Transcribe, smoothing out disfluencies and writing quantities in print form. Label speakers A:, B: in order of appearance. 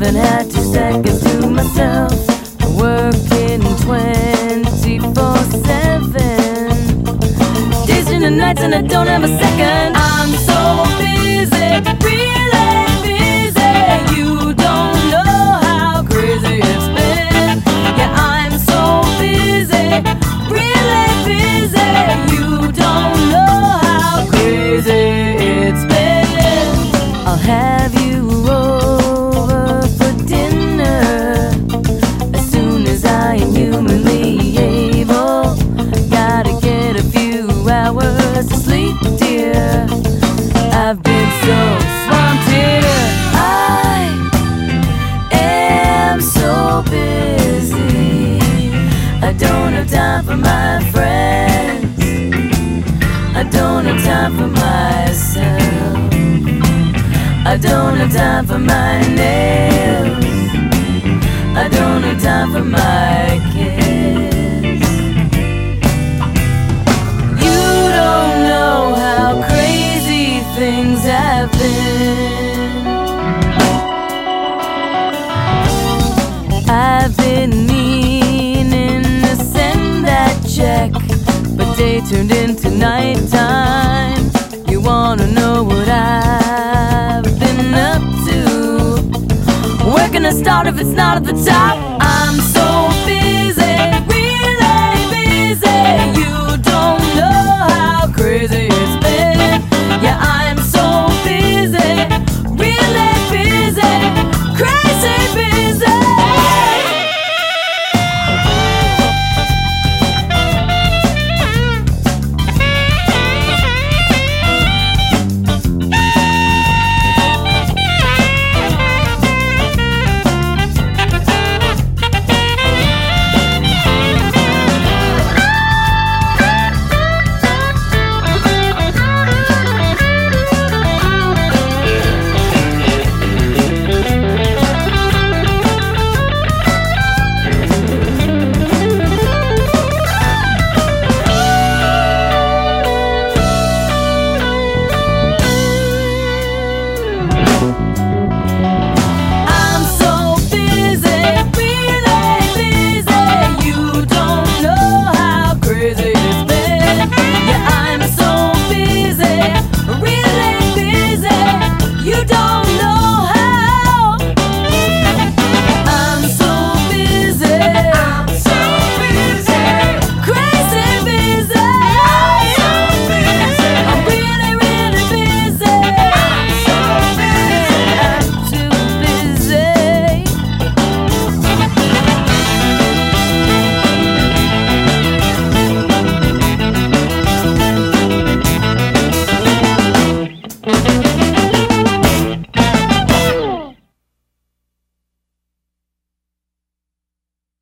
A: haven't had 2 seconds to myself. Working 24/7, days and nights, and I don't have a second. I'm so busy, really busy. You don't know how crazy it's been. Yeah, I'm so busy, really busy. You don't know how crazy it's been. I'll have you over for dinner as soon as I am humanly able. Gotta get a few hours of sleep, dear. I've been so swamped here. I am so busy. I don't have time for my friends. I don't have time for myself. I don't have time for my nails. I don't have time for my kids. You don't know how crazy things have been. I've been meaning to send that check, but day turned into nighttime. You wanna know what I've been up to? Where can I start if it's not at the top? I'm so busy, really busy.